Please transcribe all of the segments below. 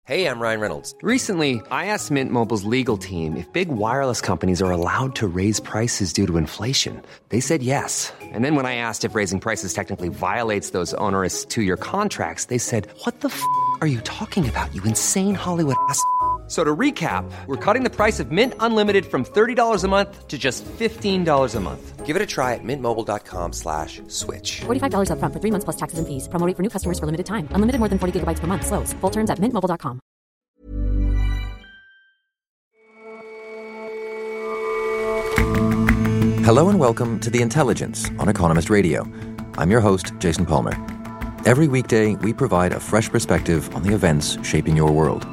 Hey, I'm Ryan Reynolds. Recently, I asked Mint Mobile's legal team if big wireless companies are allowed to raise prices due to inflation. They said yes. And then when I asked if raising prices technically violates those onerous two-year contracts, they said, "What the f*** are you talking about, you insane Hollywood ass?" So to recap, we're cutting the price of Mint Unlimited from $30 a month to just $15 a month. Give it a try at mintmobile.com/switch. $45 up front for 3 months plus taxes and fees. Promo rate for new customers for limited time. Unlimited more than 40 gigabytes per month. Slows full terms at mintmobile.com. Hello and welcome to The Intelligence on Economist Radio. I'm your host, Jason Palmer. Every weekday, we provide a fresh perspective on the events shaping your world.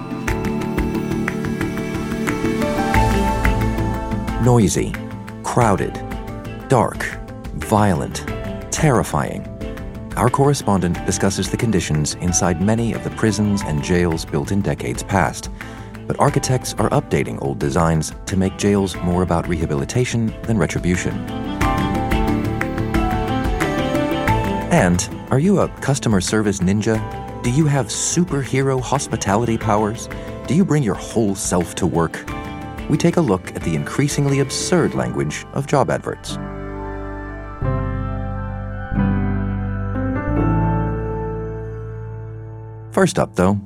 Noisy, crowded, dark, violent, terrifying. Our correspondent discusses the conditions inside many of the prisons and jails built in decades past. But architects are updating old designs to make jails more about rehabilitation than retribution. And are you a customer service ninja? Do you have superhero hospitality powers? Do you bring your whole self to work? We take a look at the increasingly absurd language of job adverts. First up, though,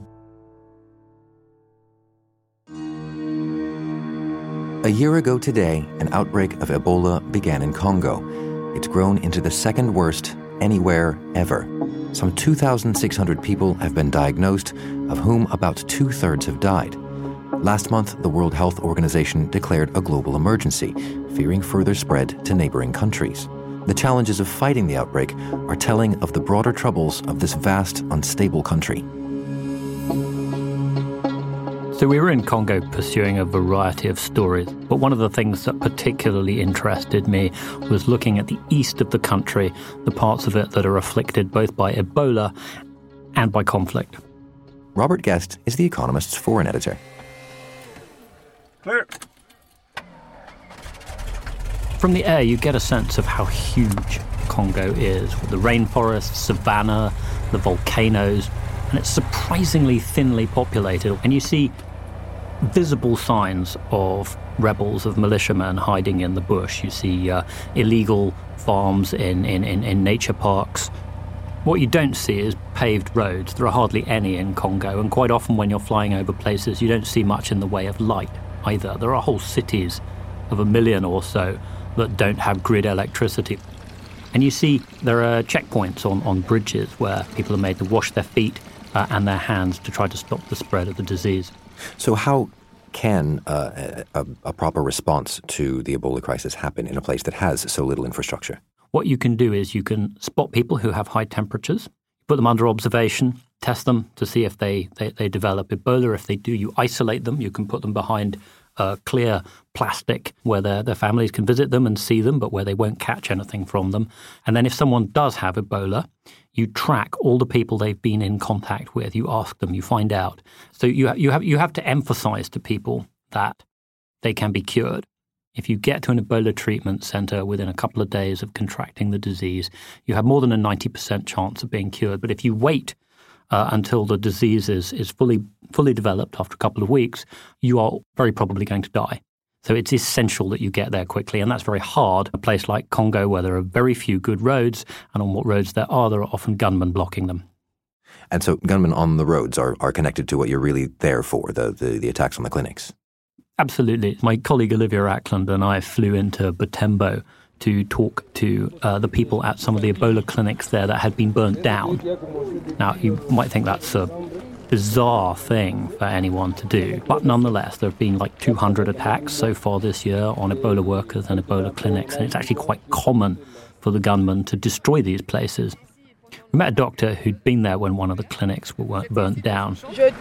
a year ago today, an outbreak of Ebola began in Congo. It's grown into the second worst anywhere ever. Some 2,600 people have been diagnosed, of whom about 2/3 have died. Last month, the World Health Organization declared a global emergency, fearing further spread to neighboring countries. The challenges of fighting the outbreak are telling of the broader troubles of this vast, unstable country. So we were in Congo pursuing a variety of stories, but one of the things that particularly interested me was looking at the east of the country, the parts of it that are afflicted both by Ebola and by conflict. Robert Guest is The Economist's foreign editor. Clear. From the air, you get a sense of how huge Congo is, with the rainforest, savanna, the volcanoes, and it's surprisingly thinly populated. And you see visible signs of rebels, of militiamen hiding in the bush. You see illegal farms in nature parks. What you don't see is paved roads. There are hardly any in Congo, and quite often when you're flying over places, you don't see much in the way of light either. There are whole cities of 1 million or so that don't have grid electricity. And you see there are checkpoints on bridges where people are made to wash their feet and their hands to try to stop the spread of the disease. So how can a proper response to the Ebola crisis happen in a place that has so little infrastructure? What you can do is you can spot people who have high temperatures, put them under observation, test them to see if they develop Ebola. If they do, you isolate them. You can put them behind clear plastic where their families can visit them and see them, but where they won't catch anything from them. And then if someone does have Ebola, you track all the people they've been in contact with. You ask them, you find out. So you have to emphasize to people that they can be cured. If you get to an Ebola treatment center within a couple of days of contracting the disease, you have more than a 90% chance of being cured. But if you wait until the disease is fully developed after a couple of weeks, you are very probably going to die. So it's essential that you get there quickly, and that's very hard. A place like Congo, where there are very few good roads, and on what roads there are often gunmen blocking them. And so gunmen on the roads are connected to what you're really there for, the attacks on the clinics. Absolutely. My colleague Olivia Ackland and I flew into Butembo to talk to the people at some of the Ebola clinics there that had been burnt down. Now, you might think that's a bizarre thing for anyone to do, but nonetheless, there have been like 200 attacks so far this year on Ebola workers and Ebola clinics, and it's actually quite common for the gunmen to destroy these places. We met a doctor who'd been there when one of the clinics were burnt down.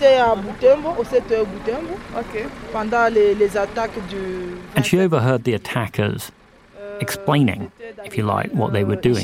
And she overheard the attackers explaining, if you like, what they were doing.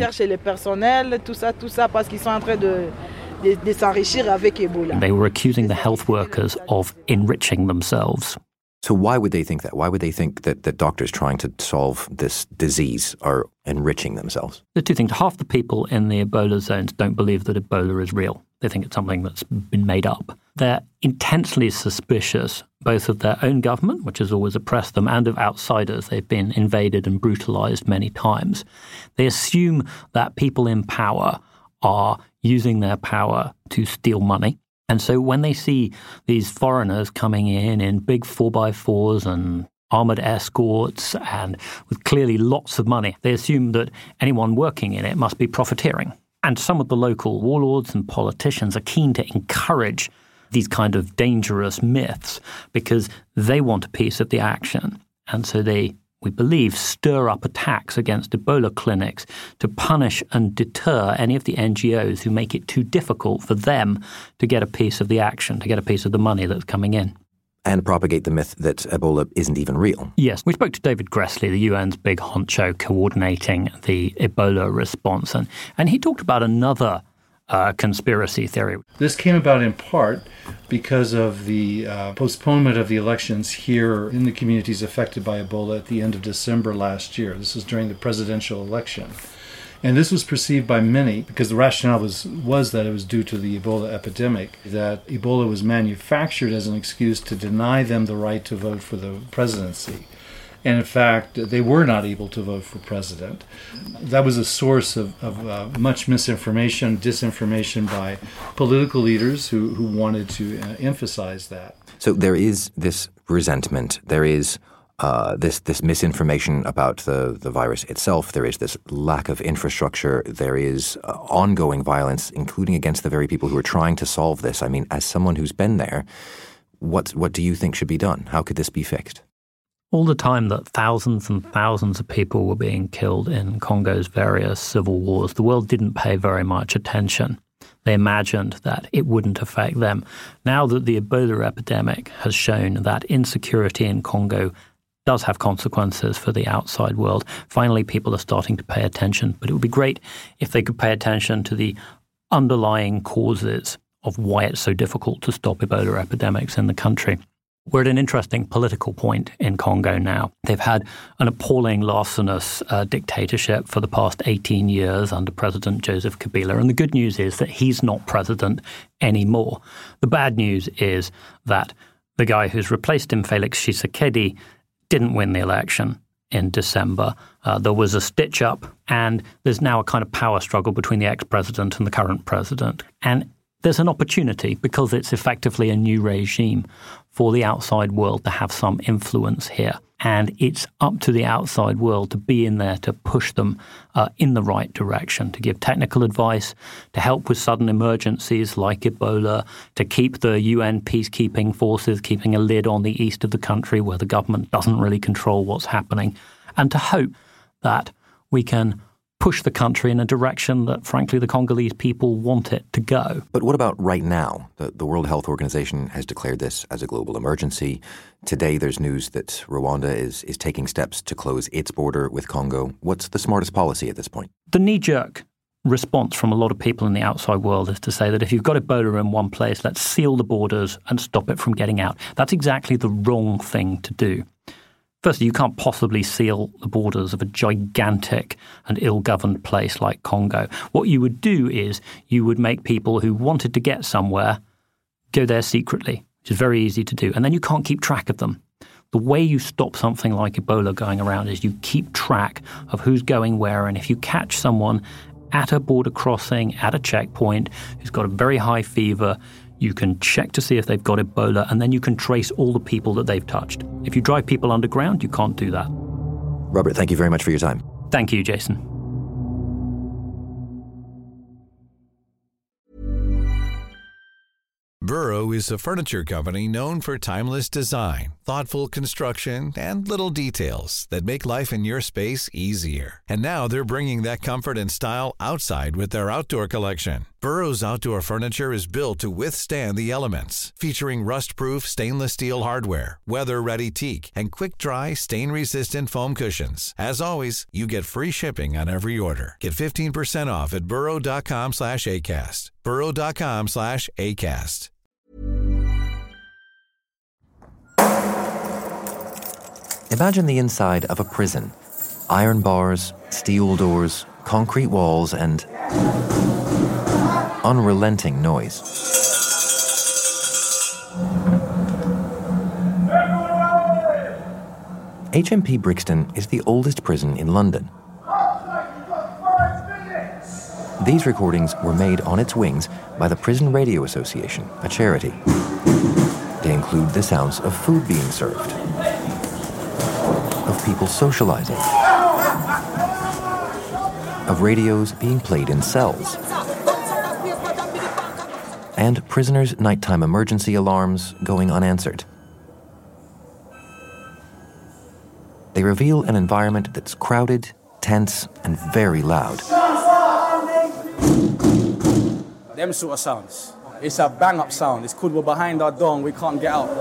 And they were accusing the health workers of enriching themselves. So why would they think that? Why would they think that doctors trying to solve this disease are enriching themselves? The two things. Half the people in the Ebola zones don't believe that Ebola is real. They think it's something that's been made up. They're intensely suspicious both of their own government, which has always oppressed them, and of outsiders. They've been invaded and brutalized many times. They assume that people in power are using their power to steal money. And so when they see these foreigners coming in big 4x4s and armoured escorts and with clearly lots of money, they assume that anyone working in it must be profiteering. And some of the local warlords and politicians are keen to encourage these kind of dangerous myths because they want a piece of the action. And so they, we believe, stir up attacks against Ebola clinics to punish and deter any of the NGOs who make it too difficult for them to get a piece of the action, to get a piece of the money that's coming in. And propagate the myth that Ebola isn't even real. Yes. We spoke to David Gressley, the UN's big honcho coordinating the Ebola response, and he talked about another conspiracy theory. This came about in part because of the postponement of the elections here in the communities affected by Ebola at the end of December last year. This was during the presidential election. And this was perceived by many, because the rationale was that it was due to the Ebola epidemic, that Ebola was manufactured as an excuse to deny them the right to vote for the presidency. And in fact, they were not able to vote for president. That was a source of much misinformation, disinformation by political leaders who wanted to emphasize that. So there is this resentment. There is this misinformation about the virus itself. There is this lack of infrastructure. There is ongoing violence, including against the very people who are trying to solve this. I mean, as someone who's been there, what do you think should be done? How could this be fixed? All the time that thousands and thousands of people were being killed in Congo's various civil wars, the world didn't pay very much attention. They imagined that it wouldn't affect them. Now that the Ebola epidemic has shown that insecurity in Congo does have consequences for the outside world, finally people are starting to pay attention. But it would be great if they could pay attention to the underlying causes of why it's so difficult to stop Ebola epidemics in the country. We're at an interesting political point in Congo now. They've had an appalling, larcenous dictatorship for the past 18 years under President Joseph Kabila. And the good news is that he's not president anymore. The bad news is that the guy who's replaced him, Felix Tshisekedi, didn't win the election in December. There was a stitch-up, and there's now a kind of power struggle between the ex-president and the current president. And there's an opportunity, because it's effectively a new regime, for the outside world to have some influence here. And it's up to the outside world to be in there to push them in the right direction, to give technical advice, to help with sudden emergencies like Ebola, to keep the UN peacekeeping forces keeping a lid on the east of the country where the government doesn't really control what's happening, and to hope that we can push the country in a direction that, frankly, the Congolese people want it to go. But what about right now? The World Health Organization has declared this as a global emergency. Today there's news that Rwanda is taking steps to close its border with Congo. What's the smartest policy at this point? The knee-jerk response from a lot of people in the outside world is to say that if you've got Ebola in one place, let's seal the borders and stop it from getting out. That's exactly the wrong thing to do. Firstly, you can't possibly seal the borders of a gigantic and ill-governed place like Congo. What you would do is you would make people who wanted to get somewhere go there secretly, which is very easy to do, and then you can't keep track of them. The way you stop something like Ebola going around is you keep track of who's going where, and if you catch someone at a border crossing, at a checkpoint, who's got a very high fever, you can check to see if they've got Ebola, and then you can trace all the people that they've touched. If you drive people underground, you can't do that. Robert, thank you very much for your time. Thank you, Jason. Burrow is a furniture company known for timeless design, thoughtful construction, and little details that make life in your space easier. And now they're bringing that comfort and style outside with their outdoor collection. Burrow's outdoor furniture is built to withstand the elements, featuring rust-proof stainless steel hardware, weather-ready teak, and quick-dry, stain-resistant foam cushions. As always, you get free shipping on every order. Get 15% off at burrow.com/ACAST. burrow.com/ACAST. Imagine the inside of a prison. Iron bars, steel doors, concrete walls, and unrelenting noise. HMP Brixton is the oldest prison in London. These recordings were made on its wings by the Prison Radio Association, a charity. They include the sounds of food being served, of people socializing, of radios being played in cells, and prisoners' nighttime emergency alarms going unanswered. They reveal an environment that's crowded, tense, and very loud. Them sort of sounds. It's a bang-up sound. It's cool, we're behind our door and we can't get out.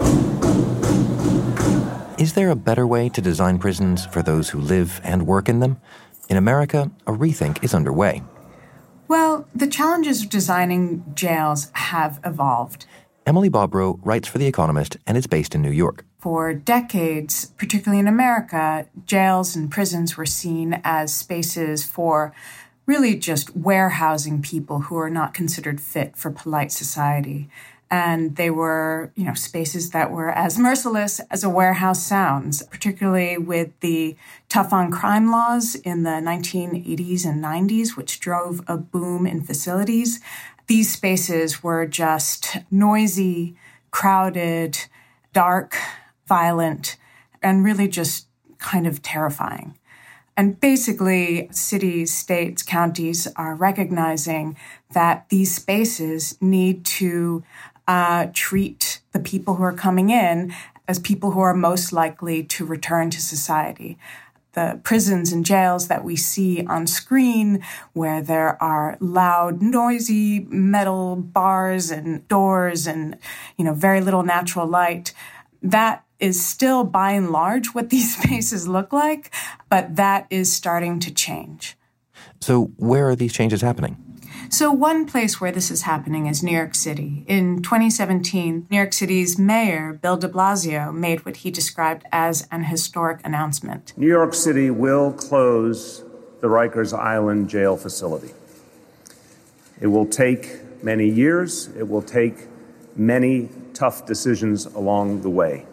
Is there a better way to design prisons for those who live and work in them? In America, a rethink is underway. Well, the challenges of designing jails have evolved. Emily Bobrow writes for The Economist and is based in New York. For decades, particularly in America, jails and prisons were seen as spaces for really just warehousing people who are not considered fit for polite society. And they were, spaces that were as merciless as a warehouse sounds, particularly with the tough on crime laws in the 1980s and 90s, which drove a boom in facilities. These spaces were just noisy, crowded, dark, violent, and really just kind of terrifying. And basically, cities, states, counties are recognizing that these spaces need to treat the people who are coming in as people who are most likely to return to society. The prisons and jails that we see on screen, where there are loud, noisy metal bars and doors and, very little natural light, that is still by and large what these spaces look like, but that is starting to change. So where are these changes happening? So one place where this is happening is New York City. In 2017, New York City's mayor, Bill de Blasio, made what he described as an historic announcement. New York City will close the Rikers Island jail facility. It will take many years. It will take many tough decisions along the way.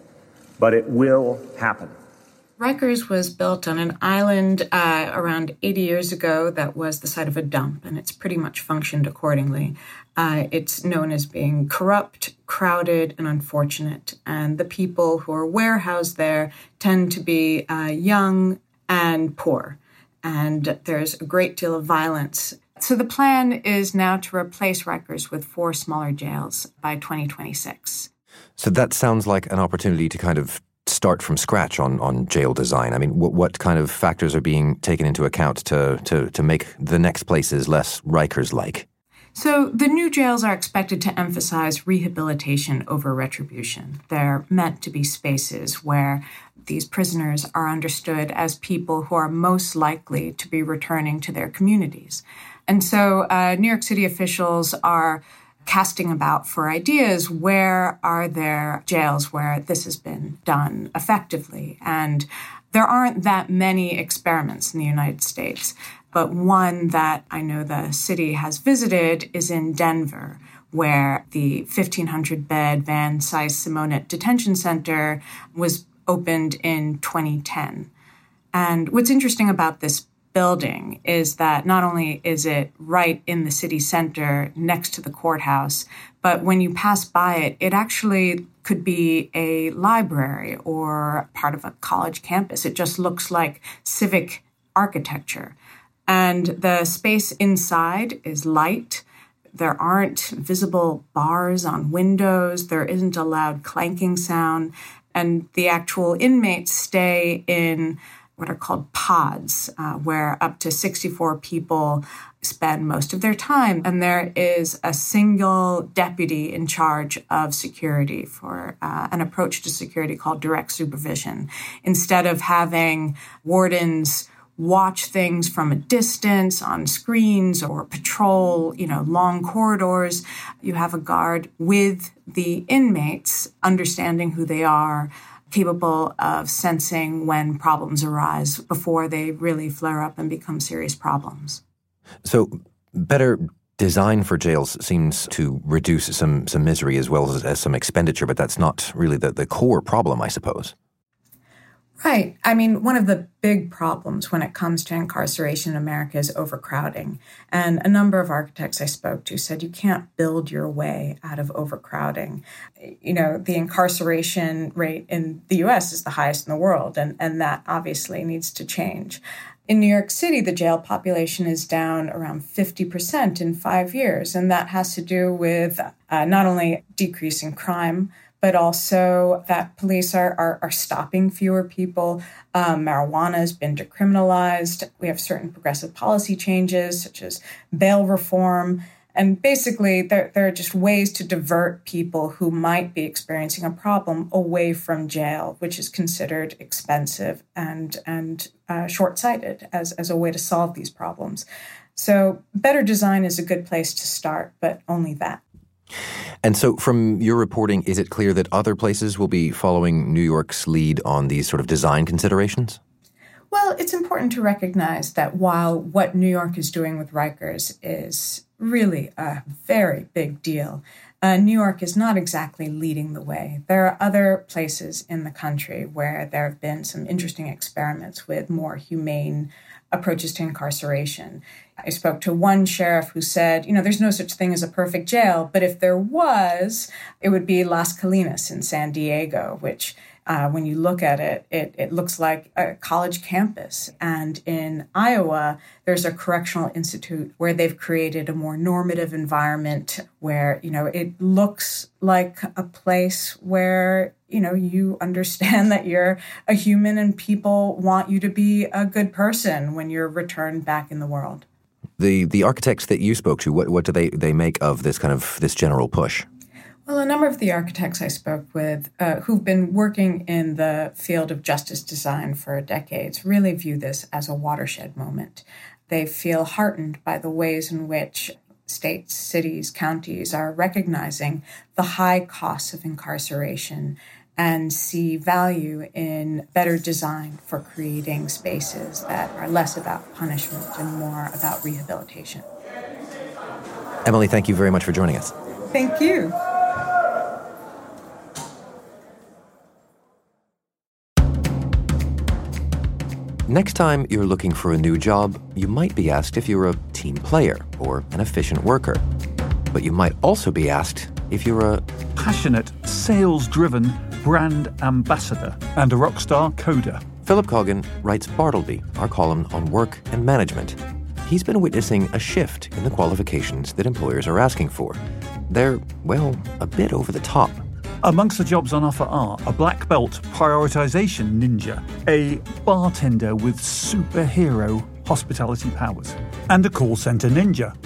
But it will happen. Rikers was built on an island around 80 years ago that was the site of a dump, and it's pretty much functioned accordingly. It's known as being corrupt, crowded, and unfortunate. And the people who are warehoused there tend to be young and poor. And there's a great deal of violence. So the plan is now to replace Rikers with 4 smaller jails by 2026. So that sounds like an opportunity to kind of start from scratch on jail design. I mean, what kind of factors are being taken into account to make the next places less Rikers-like? So the new jails are expected to emphasize rehabilitation over retribution. They're meant to be spaces where these prisoners are understood as people who are most likely to be returning to their communities. And so New York City officials are casting about for ideas. Where are there jails where this has been done effectively? And there aren't that many experiments in the United States, but one that I know the city has visited is in Denver, where the 1,500-bed Van Cise-Simonette Detention Center was opened in 2010. And what's interesting about this building is that not only is it right in the city center next to the courthouse, but when you pass by it, it actually could be a library or part of a college campus. It just looks like civic architecture. And the space inside is light. There aren't visible bars on windows. There isn't a loud clanking sound. And the actual inmates stay in what are called pods, where up to 64 people spend most of their time. And there is a single deputy in charge of security for an approach to security called direct supervision. Instead of having wardens watch things from a distance on screens or patrol, long corridors, you have a guard with the inmates, understanding who they are, capable of sensing when problems arise before they really flare up and become serious problems. So better design for jails seems to reduce some misery as well as some expenditure, but that's not really the core problem, I suppose. Right. I mean, one of the big problems when it comes to incarceration in America is overcrowding. And a number of architects I spoke to said you can't build your way out of overcrowding. You know, the incarceration rate in the U.S. is the highest in the world, and that obviously needs to change. In New York City, the jail population is down around 50% in 5 years, and that has to do with not only decreasing crime, but also that police are stopping fewer people. Marijuana has been decriminalized. We have certain progressive policy changes, such as bail reform. And basically, there are just ways to divert people who might be experiencing a problem away from jail, which is considered expensive and short-sighted as a way to solve these problems. So better design is a good place to start, but only that. And so from your reporting, is it clear that other places will be following New York's lead on these sort of design considerations? Well, it's important to recognize that while what New York is doing with Rikers is really a very big deal, New York is not exactly leading the way. There are other places in the country where there have been some interesting experiments with more humane approaches to incarceration. I spoke to one sheriff who said, there's no such thing as a perfect jail, but if there was, it would be Las Colinas in San Diego, which when you look at it, it looks like a college campus. And in Iowa, there's a correctional institute where they've created a more normative environment where, it looks like a place where, you understand that you're a human and people want you to be a good person when you're returned back in the world. The architects that you spoke to, what do they make of this kind of this general push? Well, a number of the architects I spoke with who've been working in the field of justice design for decades really view this as a watershed moment. They feel heartened by the ways in which states, cities, counties are recognizing the high costs of incarceration and see value in better design for creating spaces that are less about punishment and more about rehabilitation. Emily, thank you very much for joining us. Thank you. Next time you're looking for a new job, you might be asked if you're a team player or an efficient worker. But you might also be asked if you're a passionate, sales-driven brand ambassador and a rock star coder. Philip Coggan writes Bartleby, our column on work and management. He's been witnessing a shift in the qualifications that employers are asking for. They're, well, a bit over the top. Amongst the jobs on offer are a black belt prioritization ninja, a bartender with superhero hospitality powers, and a call center ninja.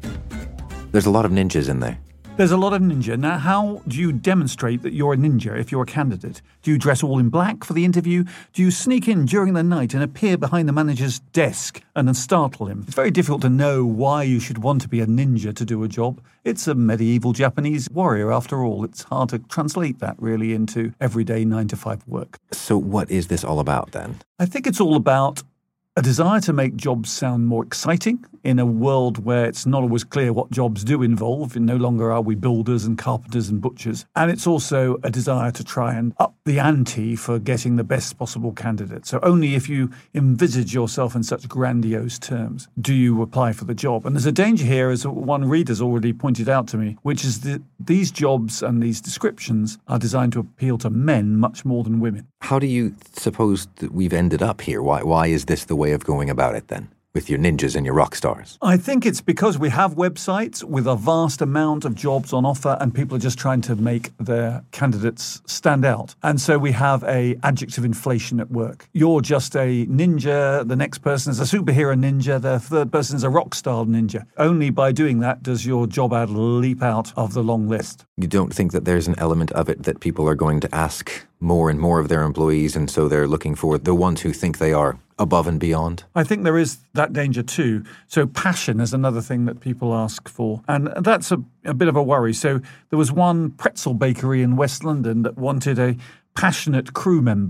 There's a lot of ninjas in there. There's a lot of ninja. Now, how do you demonstrate that you're a ninja if you're a candidate? Do you dress all in black for the interview? Do you sneak in during the night and appear behind the manager's desk and then startle him? It's very difficult to know why you should want to be a ninja to do a job. It's a medieval Japanese warrior, after all. It's hard to translate that really into everyday 9-to-5 work. So what is this all about then? I think it's all about a desire to make jobs sound more exciting in a world where it's not always clear what jobs do involve. No longer are we builders and carpenters and butchers. And it's also a desire to try and up the ante for getting the best possible candidate. So only if you envisage yourself in such grandiose terms do you apply for the job. And there's a danger here, as one reader's already pointed out to me, which is that these jobs and these descriptions are designed to appeal to men much more than women. How do you suppose that we've ended up here? Why is this the way of going about it then, with your ninjas and your rock stars? I think it's because we have websites with a vast amount of jobs on offer and people are just trying to make their candidates stand out. And so we have a adjective inflation at work. You're just a ninja, the next person is a superhero ninja, the third person is a rock star ninja. Only by doing that does your job ad leap out of the long list. You don't think that there's an element of it that people are going to ask more and more of their employees, and so they're looking for the ones who think they are above and beyond? I think there is that danger too. So passion is another thing that people ask for. And that's a bit of a worry. So there was one pretzel bakery in West London that wanted a passionate crew member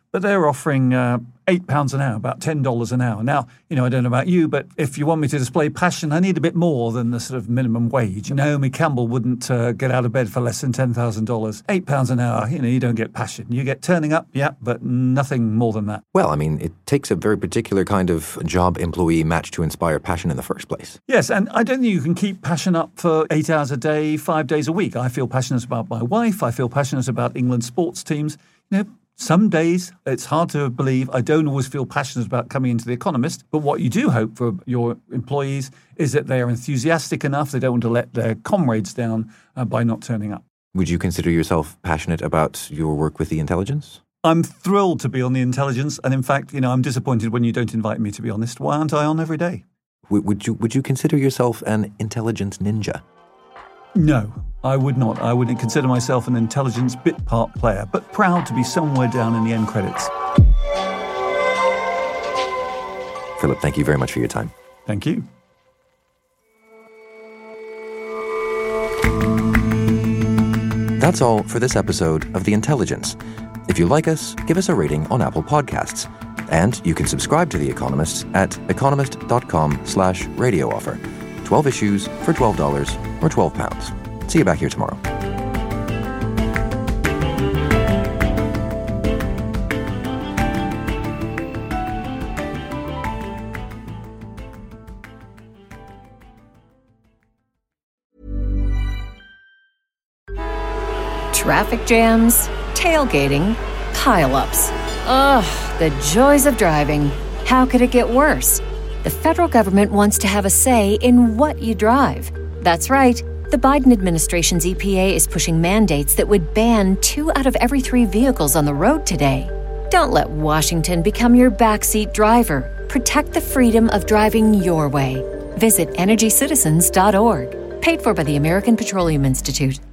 but they're offering £8 an hour, about $10 an hour. Now, I don't know about you, but if you want me to display passion, I need a bit more than the sort of minimum wage. Naomi Campbell wouldn't get out of bed for less than $10,000. £8 an hour, you don't get passion. You get turning up, yeah, but nothing more than that. Well, it takes a very particular kind of job-employee match to inspire passion in the first place. Yes, and I don't think you can keep passion up for 8 hours a day, 5 days a week. I feel passionate about my wife. I feel passionate about England sports teams. Some days, it's hard to believe, I don't always feel passionate about coming into The Economist, but what you do hope for your employees is that they are enthusiastic enough, they don't want to let their comrades down by not turning up. Would you consider yourself passionate about your work with the intelligence? I'm thrilled to be on the intelligence, and in fact, I'm disappointed when you don't invite me, to be honest. Why aren't I on every day? Would you consider yourself an intelligence ninja? No, I would not. I wouldn't consider myself an intelligence bit part player, but proud to be somewhere down in the end credits. Philip, thank you very much for your time. Thank you. That's all for this episode of The Intelligence. If you like us, give us a rating on Apple Podcasts. And you can subscribe to The Economist at economist.com/radio offer. 12 issues for $12 or £12. See you back here tomorrow. Traffic jams, tailgating, pile-ups. Ugh, the joys of driving. How could it get worse? The federal government wants to have a say in what you drive. That's right. The Biden administration's EPA is pushing mandates that would ban 2 out of every 3 vehicles on the road today. Don't let Washington become your backseat driver. Protect the freedom of driving your way. Visit EnergyCitizens.org. Paid for by the American Petroleum Institute.